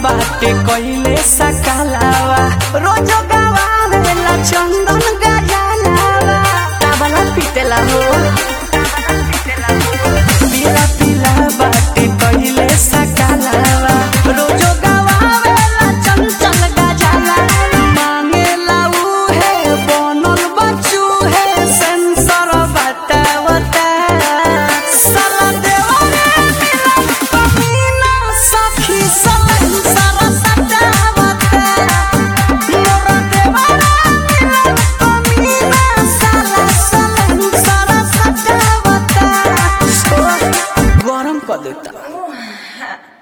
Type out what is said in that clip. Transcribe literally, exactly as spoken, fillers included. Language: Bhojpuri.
बाटे कइले सकालावा रोज गावावेला चंदन गजालावा तबला पिटेला हो पीला पीला बाटे कइले सकालावा रोज गावावेला चंचल गजालावा मांगेला उहे बनल बचू है सेंसर बतावता साला देवरे कमीना सखी सेंसर सटावता मोर देवरा कमीना साला सेंसर सटावता गरम कर देता।